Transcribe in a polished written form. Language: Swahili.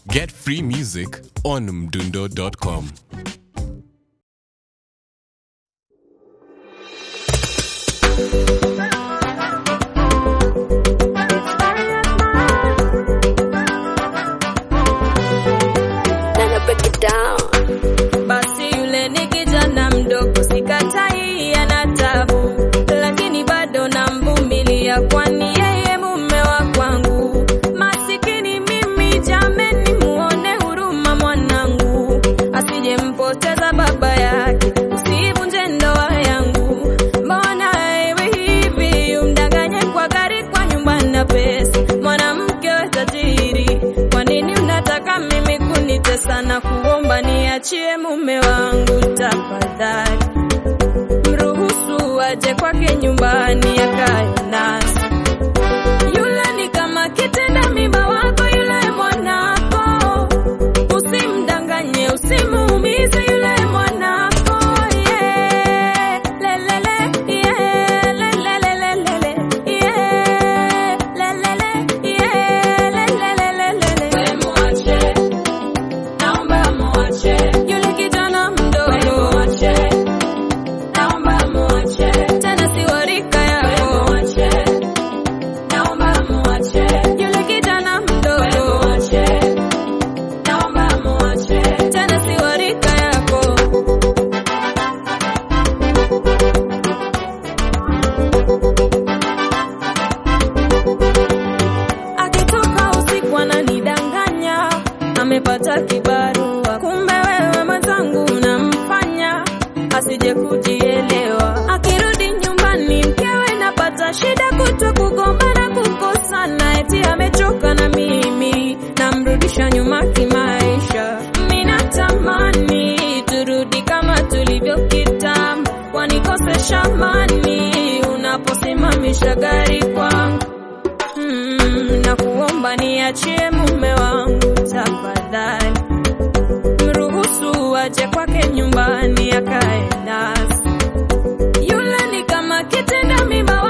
Get free music on mdundo.com. Basi yule ni kijana mdogo, sikatai ana tabu, lakini bado namvumilia, kwani yeye mume wa kwangu. Masikini mimi jameni, muone huruma mwanangu, asije mpoteza baba yake, usivunje ndoa yangu. Mbona ewe hivi, umdanganye kwa gari, kwa nyumba na pesa, mwanamke wa tajiri? Kwa nini unataka mimi kunitesa na kuomba niachie mume wangu? Tafadhali mruhusu aje kwake nyumbani akae nasi. Yule ni kama kitenda mimba wako, yule mwanako, usimdanganye, usimuumize yule mwanako. Yeah, lelele, yeah, lelelelelele, yeah, lelele, yeah, lelelelelele. We muache, naomba muache yule kijana mdogo. We muache, naomba muache, tena si warika yako. We muache, naomba muache yule kijana mdogo. We muache, naomba muache, tena si warika yako. Akitoka usiku ananidanganya, amepata kibarua, kumbe wewe mwenzangu unamfanya asije kujielewa. Akirudi nyumbani mkewe napata shida, kutwa kugombana, kukosana, eti amechoka na mimi namrudisha nyuma kimaisha. Mimi natamani turudi kama tulivyo kitambo, wanikosesha amani unaposimamisha gari kwangu. Na kuomba niachie mume wangu tafadhali, mruhusu aje kwake nyumbani akae nasi. Yule ni kama kitenda mimba